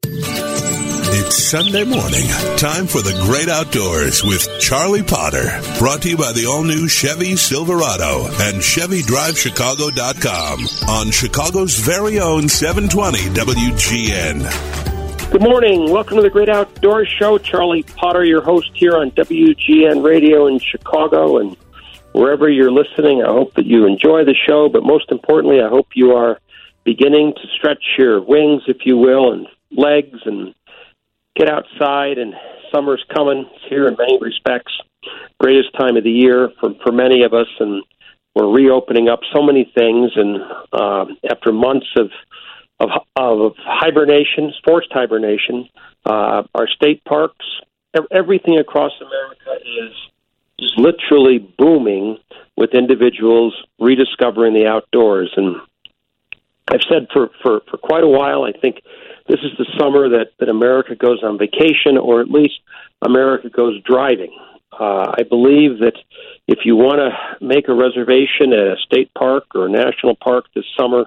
It's Sunday morning. Time for the great outdoors with Charlie Potter. Brought to you by the all-new Chevy Silverado and ChevyDriveChicago.com on Chicago's very own 720 WGN. Good morning. Welcome to the Great Outdoors Show. Charlie Potter, your host here on WGN Radio in Chicago. And wherever you're listening, I hope that you enjoy the show. But most importantly, I hope you are beginning to stretch your wings, if you will, and legs and get outside. And summer's coming. It's here in many respects. Greatest time of the year for many of us. And we're reopening up so many things. And after months of hibernation, forced hibernation, our state parks, everything across America is literally booming with individuals rediscovering the outdoors. And I've said for quite a while, I think this is the summer that America goes on vacation, or at least America goes driving. I believe that if you want to make a reservation at a state park or a national park this summer,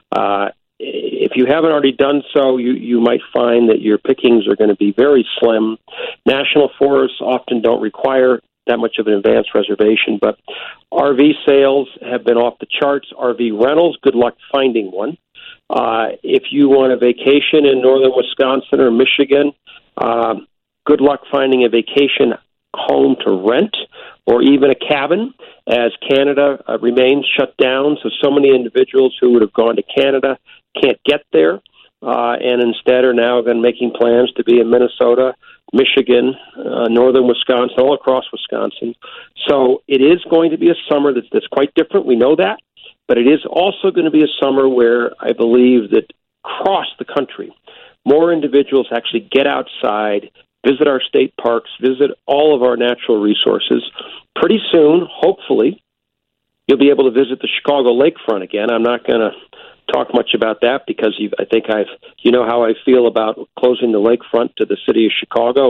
if you haven't already done so, you might find that your pickings are going to be very slim. National forests often don't require that much of an advanced reservation, but RV sales have been off the charts. RV rentals, good luck finding one. If you want a vacation in northern Wisconsin or Michigan, good luck finding a vacation home to rent or even a cabin, as Canada remains shut down. So many individuals who would have gone to Canada can't get there, and instead are now making plans to be in Minnesota, Michigan, northern Wisconsin, all across Wisconsin. So it is going to be a summer that's quite different. We know that. But it is also going to be a summer where I believe that across the country, more individuals actually get outside, visit our state parks, visit all of our natural resources. Pretty soon, hopefully, you'll be able to visit the Chicago lakefront again. I'm not going to talk much about that because I think you know how I feel about closing the lakefront to the city of Chicago,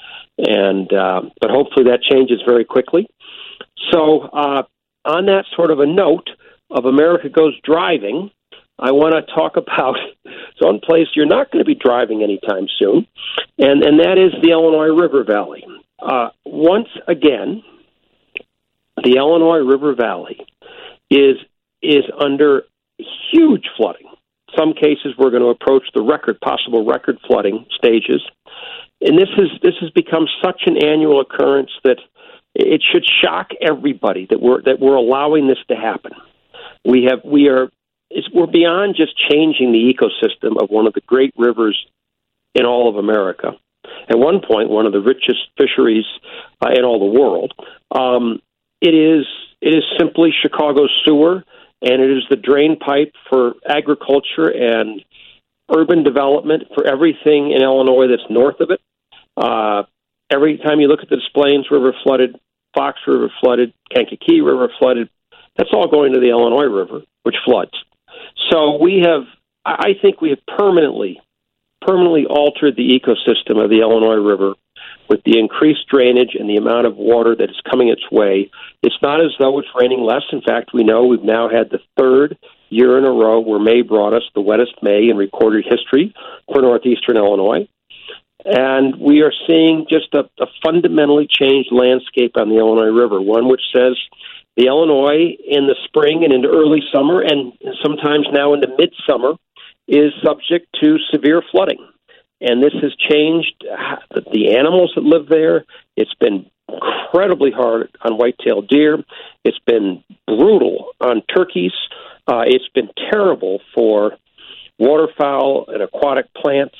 but hopefully that changes very quickly. So on that sort of a note of America Goes Driving, I want to talk about some place you're not going to be driving anytime soon, and that is the Illinois River Valley. Once again, the Illinois River Valley is under huge flooding. Some cases we're going to approach the possible record flooding stages, and this has become such an annual occurrence that it should shock everybody that we're allowing this to happen. We're beyond just changing the ecosystem of one of the great rivers in all of America. At one point, one of the richest fisheries in all the world. It is simply Chicago's sewer, and it is the drain pipe for agriculture and urban development for everything in Illinois that's north of it. Every time you look at the Des Plaines River flooded, Fox River flooded, Kankakee River flooded, that's all going to the Illinois River, which floods. So I think we have permanently altered the ecosystem of the Illinois River with the increased drainage and the amount of water that is coming its way. It's not as though it's raining less. In fact, we know we've now had the third year in a row where May brought us the wettest May in recorded history for northeastern Illinois. And we are seeing just a fundamentally changed landscape on the Illinois River, one which says the Illinois in the spring and into early summer and sometimes now into midsummer is subject to severe flooding. And this has changed the animals that live there. It's been incredibly hard on white-tailed deer. It's been brutal on turkeys. It's been terrible for waterfowl and aquatic plants.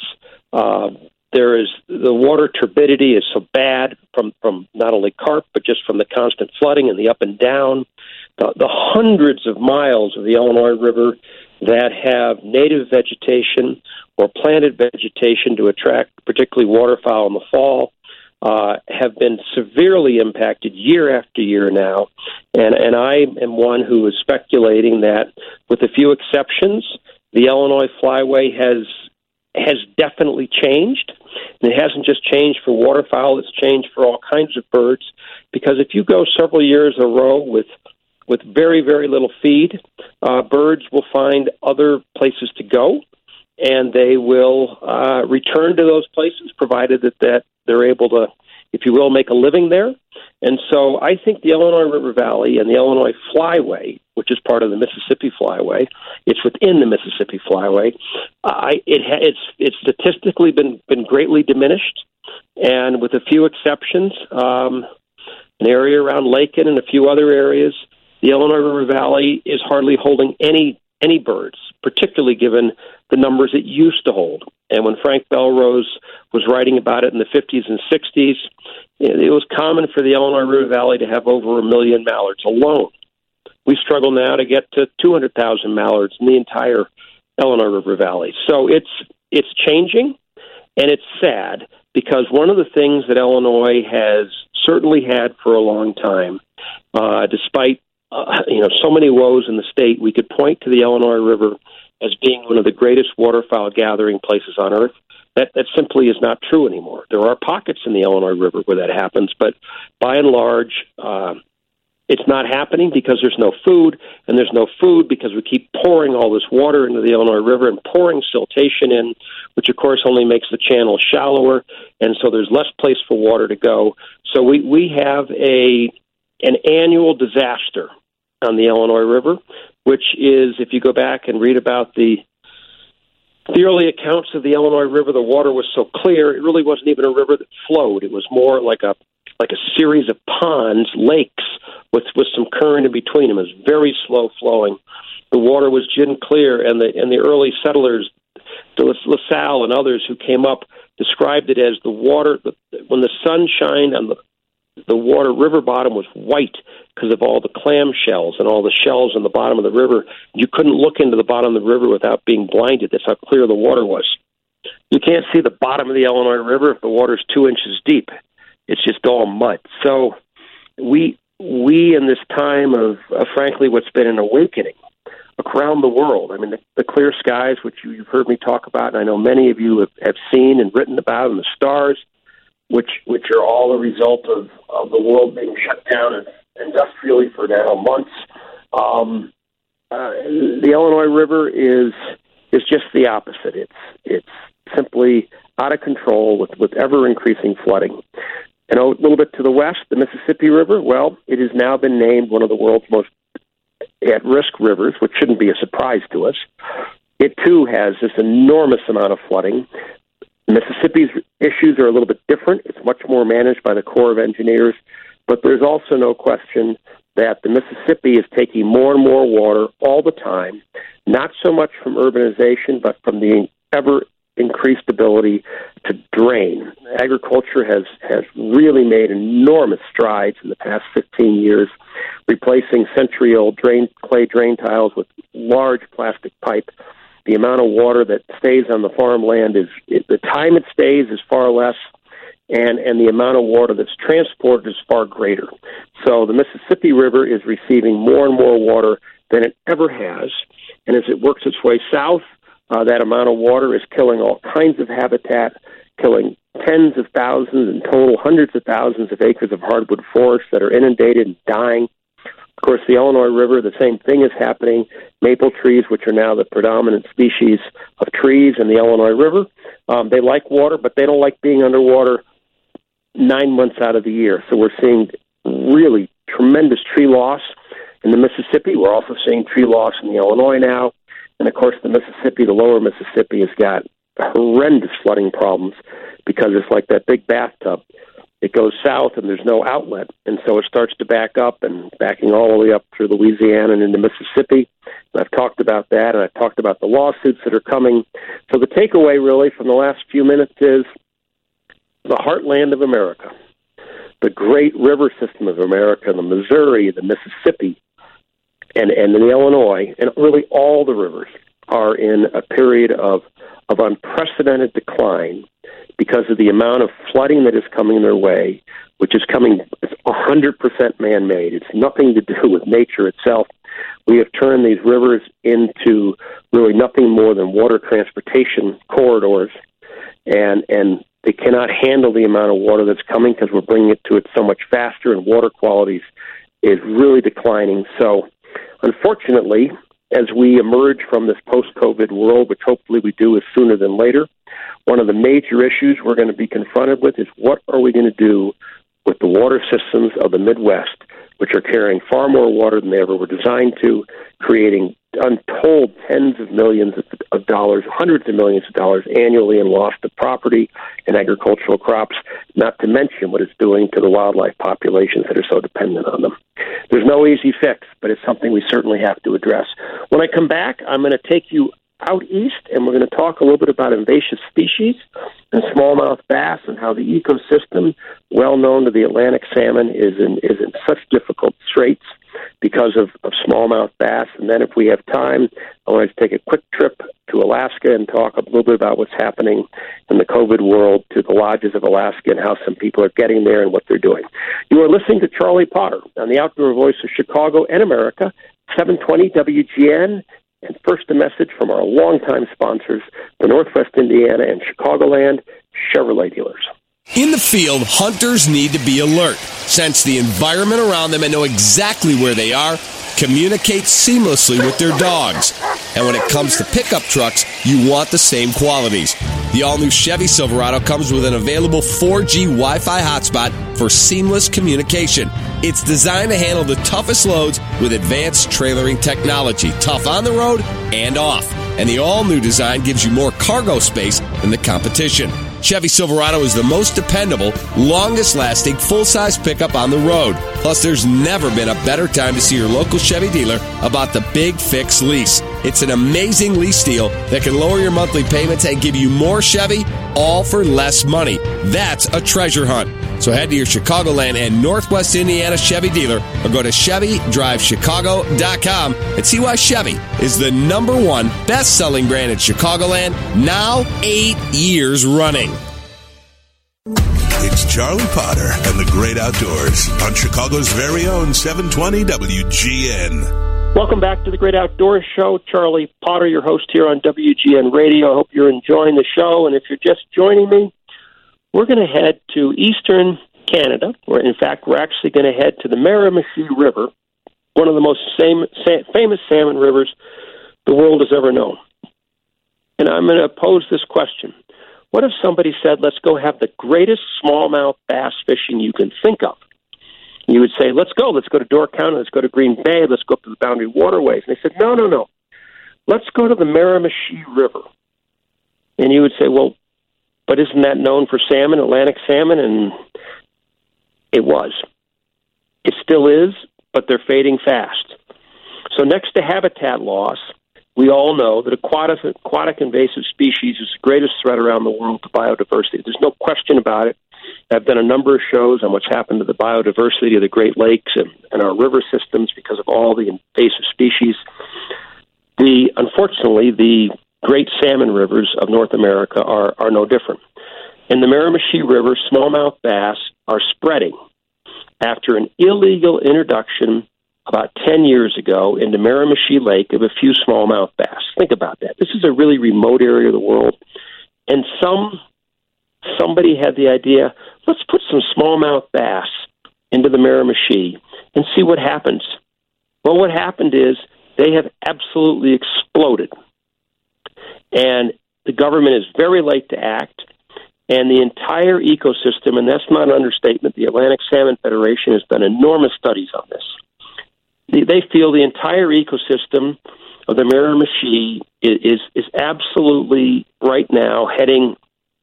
The water turbidity is so bad from not only carp, but just from the constant flooding and the up and down. The hundreds of miles of the Illinois River that have native vegetation or planted vegetation to attract particularly waterfowl in the fall have been severely impacted year after year now. And I am one who is speculating that, with a few exceptions, the Illinois Flyway has definitely changed. And it hasn't just changed for waterfowl, it's changed for all kinds of birds. Because if you go several years in a row with very, very little feed, birds will find other places to go. and they will return to those places, provided that they're able to, if you will, make a living there. And so I think the Illinois River Valley and the Illinois Flyway, which is part of the Mississippi Flyway, it's within the Mississippi Flyway, it's statistically been greatly diminished, and with a few exceptions, an area around Lakin and a few other areas, the Illinois River Valley is hardly holding any birds, particularly given the numbers it used to hold. And when Frank Belrose was writing about it in the 50s and 60s, it was common for the Illinois River Valley to have over 1 million mallards alone. We struggle now to get to 200,000 mallards in the entire Illinois River Valley. So it's changing, and it's sad, because one of the things that Illinois has certainly had for a long time, despite so many woes in the state, we could point to the Illinois River as being one of the greatest waterfowl gathering places on earth. That simply is not true anymore. There are pockets in the Illinois River where that happens, but by and large, it's not happening because there's no food, and there's no food because we keep pouring all this water into the Illinois River and pouring siltation in, which of course only makes the channel shallower, and so there's less place for water to go. So we have an annual disaster on the Illinois River, which is, if you go back and read about the early accounts of the Illinois River, the water was so clear, it really wasn't even a river that flowed. It was more like a series of ponds, lakes, with some current in between them. It was very slow flowing. The water was gin clear, and the early settlers, LaSalle and others who came up, described it as the water, when the sun shined on the water, river bottom was white because of all the clam shells and all the shells on the bottom of the river. You couldn't look into the bottom of the river without being blinded. That's how clear the water was. You can't see the bottom of the Illinois River if the water's 2 inches deep. It's just all mud. So we in this time of frankly, what's been an awakening around the world. I mean, the clear skies, which you've heard me talk about, and I know many of you have seen and written about, and the stars, which are all a result of the world being shut down industrially for now months. The Illinois River is just the opposite. It's simply out of control with ever increasing flooding. And a little bit to the west, the Mississippi River, well, it has now been named one of the world's most at-risk rivers, which shouldn't be a surprise to us. It, too, has this enormous amount of flooding. Mississippi's issues are a little bit different. It's much more managed by the Corps of Engineers, but there's also no question that the Mississippi is taking more and more water all the time, not so much from urbanization, but from the ever-increased ability to drain. Agriculture has really made enormous strides in the past 15 years, replacing century-old clay drain tiles with large plastic pipe. The amount of water that stays on the farmland the time it stays is far less, and the amount of water that's transported is far greater. So the Mississippi River is receiving more and more water than it ever has, and as it works its way south, that amount of water is killing all kinds of habitat, killing tens of thousands, in total hundreds of thousands of acres of hardwood forests that are inundated and dying. Of course, the Illinois River, the same thing is happening. Maple trees, which are now the predominant species of trees in the Illinois River, they like water, but they don't like being underwater 9 months out of the year. So we're seeing really tremendous tree loss in the Mississippi. We're also seeing tree loss in the Illinois now. And, of course, the Mississippi, the lower Mississippi, has got horrendous flooding problems because it's like that big bathtub. It goes south and there's no outlet, and so it starts to back up, and backing all the way up through Louisiana and into Mississippi. And I've talked about that, and I've talked about the lawsuits that are coming. So the takeaway really from the last few minutes is the heartland of America, the great river system of America, the Missouri, the Mississippi, and the Illinois, and really all the rivers are in a period of unprecedented decline because of the amount of flooding that is coming their way, which is coming 100% man-made. It's nothing to do with nature itself. We have turned these rivers into really nothing more than water transportation corridors, and they cannot handle the amount of water that's coming because we're bringing it to it so much faster, and water quality is really declining. So, unfortunately, as we emerge from this post-COVID world, which hopefully we do sooner than later, one of the major issues we're going to be confronted with is what are we going to do with the water systems of the Midwest, which are carrying far more water than they ever were designed to, creating untold tens of millions of dollars, hundreds of millions of dollars annually in loss to property and agricultural crops, not to mention what it's doing to the wildlife populations that are so dependent on them. There's no easy fix, but it's something we certainly have to address. When I come back, I'm going to take you out east, and we're going to talk a little bit about invasive species and smallmouth bass and how the ecosystem, well known to the Atlantic salmon, is in such difficult straits because of smallmouth bass. And then if we have time, I want to take a quick trip to Alaska and talk a little bit about what's happening in the COVID world to the lodges of Alaska and how some people are getting there and what they're doing. You are listening to Charlie Potter on the Outdoor Voice of Chicago and America, 720 WGN. And first, a message from our longtime sponsors, the Northwest Indiana and Chicagoland Chevrolet dealers. In the field, hunters need to be alert, sense the environment around them, and know exactly where they are, communicate seamlessly with their dogs. And when it comes to pickup trucks, you want the same qualities. The all-new Chevy Silverado comes with an available 4G Wi-Fi hotspot for seamless communication. It's designed to handle the toughest loads with advanced trailering technology, tough on the road and off. And the all-new design gives you more cargo space than the competition. Chevy Silverado is the most dependable, longest-lasting, full-size pickup on the road. Plus, there's never been a better time to see your local Chevy dealer about the Big Fix lease. It's an amazing lease deal that can lower your monthly payments and give you more Chevy, all for less money. That's a treasure hunt. So head to your Chicagoland and Northwest Indiana Chevy dealer or go to ChevyDriveChicago.com and see why Chevy is the #1 best-selling brand in Chicagoland, now 8 years running. It's Charlie Potter and the Great Outdoors on Chicago's very own 720 WGN. Welcome back to the Great Outdoors Show. Charlie Potter, your host here on WGN Radio. I hope you're enjoying the show. And if you're just joining me, we're going to head to eastern Canada, where, in fact, we're actually going to head to the Miramichi River, one of the most famous salmon rivers the world has ever known. And I'm going to pose this question. What if somebody said, let's go have the greatest smallmouth bass fishing you can think of? You would say, let's go to Door County, let's go to Green Bay, let's go up to the Boundary Waterways. And they said, no. Let's go to the Miramichi River. And you would say, well, but isn't that known for salmon, Atlantic salmon? And it was. It still is, but they're fading fast. So next to habitat loss, we all know that aquatic invasive species is the greatest threat around the world to biodiversity. There's no question about it. I've done a number of shows on what's happened to the biodiversity of the Great Lakes and our river systems because of all the invasive species. Unfortunately, the great salmon rivers of North America are no different. In the Miramichi River, smallmouth bass are spreading after an illegal introduction about 10 years ago into Miramichi Lake of a few smallmouth bass. Think about that. This is a really remote area of the world. And somebody had the idea, let's put some smallmouth bass into the Miramichi and see what happens. Well, what happened is they have absolutely exploded. And the government is very late to act. And the entire ecosystem, and that's not an understatement, the Atlantic Salmon Federation has done enormous studies on this. They feel the entire ecosystem of the Miramichi is absolutely right now heading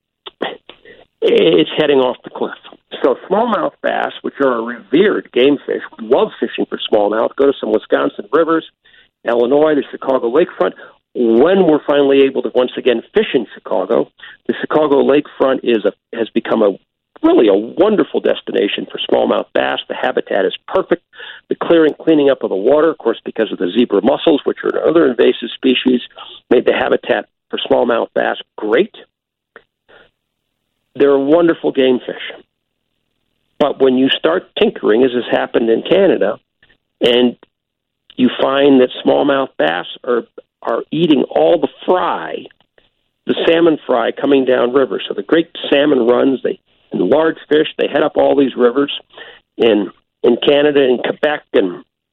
off the cliff. So smallmouth bass, which are a revered game fish, we love fishing for smallmouth. Go to some Wisconsin rivers, Illinois, the Chicago lakefront. When we're finally able to once again fish in Chicago, the Chicago lakefront has become a wonderful destination for smallmouth bass. The habitat is perfect. The cleaning up of the water, of course, because of the zebra mussels, which are another invasive species, made the habitat for smallmouth bass great. They're a wonderful game fish. But when you start tinkering, as has happened in Canada, and you find that smallmouth bass are eating all the fry, the salmon fry coming down river. So the great salmon runs, and large fish, they head up all these rivers in Canada and Quebec and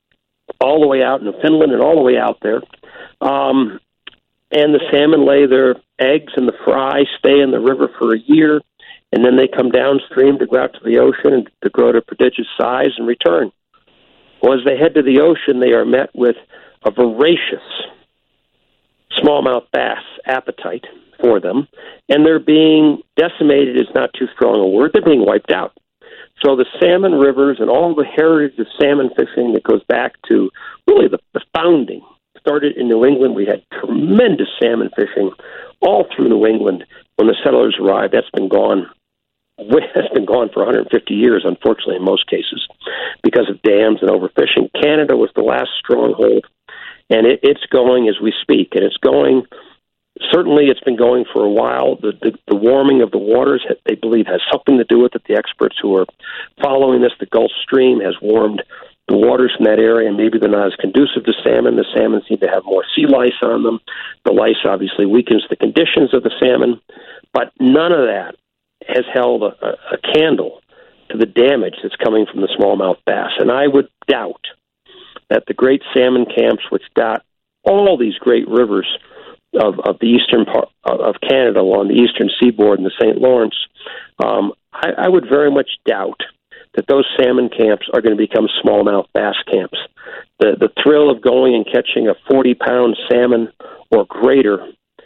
all the way out in Finland and all the way out there. And the salmon lay their eggs, and the fry stay in the river for a year, and then they come downstream to go out to the ocean and to grow to prodigious size and return. Well, as they head to the ocean, they are met with a voracious smallmouth bass appetite for them, and they're being decimated is not too strong a word. They're being wiped out. So the salmon rivers and all the heritage of salmon fishing that goes back to really the founding started in New England. We had tremendous salmon fishing all through New England when the settlers arrived. That's been gone for 150 years, unfortunately, in most cases, because of dams and overfishing. Canada was the last stronghold, and it's going as we speak, and it's going. Certainly, it's been going for a while. The warming of the waters, they believe, has something to do with it. The experts who are following this, the Gulf Stream has warmed the waters in that area, and maybe they're not as conducive to salmon. The salmon seem to have more sea lice on them. The lice obviously weakens the conditions of the salmon, but none of that has held a candle to the damage that's coming from the smallmouth bass. And I would doubt that the great salmon camps, which dot all these great rivers of the eastern part of Canada along the eastern seaboard and the St. Lawrence, I would very much doubt that those salmon camps are going to become smallmouth bass camps. The thrill of going and catching a 40-pound salmon or greater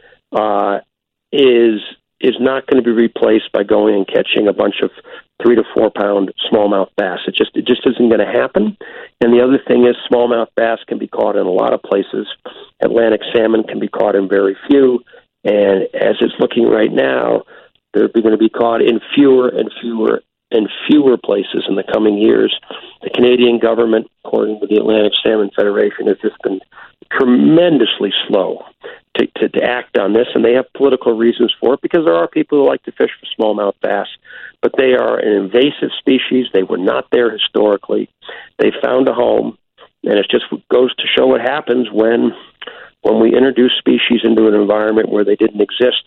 is not going to be replaced by going and catching a bunch of 3 to 4 pound smallmouth bass. It just isn't going to happen. And the other thing is smallmouth bass can be caught in a lot of places. Atlantic salmon can be caught in very few. And as it's looking right now, they're going to be caught in fewer and fewer places in the coming years. The Canadian government, according to the Atlantic Salmon Federation, has just been tremendously slow to act on this, and they have political reasons for it because there are people who like to fish for smallmouth bass, but they are an invasive species. They were not there historically. They found a home, and it just goes to show what happens when we introduce species into an environment where they didn't exist.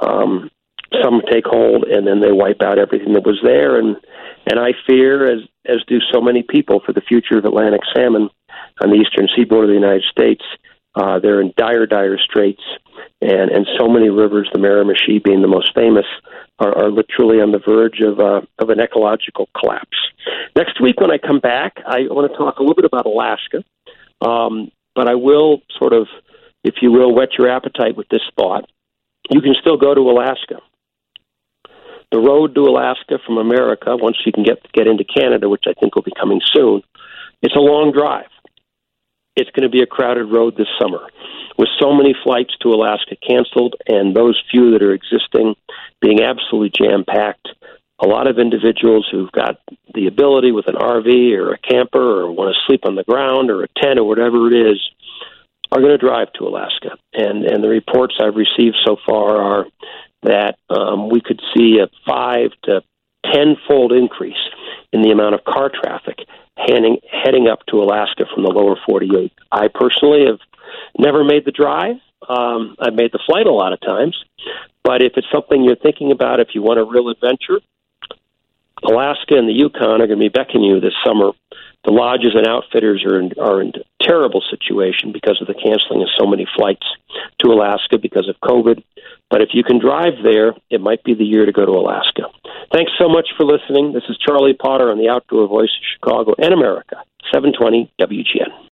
Some take hold, and then they wipe out everything that was there, and I fear, as do so many people, for the future of Atlantic salmon on the eastern seaboard of the United States. They're in dire straits, and so many rivers, the Miramichi being the most famous, are literally on the verge of an ecological collapse. Next week when I come back, I want to talk a little bit about Alaska, but I will sort of, if you will, whet your appetite with this thought. You can still go to Alaska. The road to Alaska from America, once you can get into Canada, which I think will be coming soon, it's a long drive. It's going to be a crowded road this summer, with so many flights to Alaska canceled, and those few that are existing being absolutely jam-packed. A lot of individuals who've got the ability with an RV or a camper or want to sleep on the ground or a tent or whatever it is are going to drive to Alaska. And the reports I've received so far are that we could see a 5 to 10-fold increase in the amount of car traffic heading up to Alaska from the lower 48. I personally have never made the drive. I've made the flight a lot of times. But if it's something you're thinking about, if you want a real adventure, Alaska and the Yukon are going to be beckoning you this summer. The lodges and outfitters are in terrible situation because of the canceling of so many flights to Alaska because of COVID. But if you can drive there, it might be the year to go to Alaska. Thanks so much for listening. This is Charlie Potter on the Outdoor Voice of Chicago and America, 720 WGN.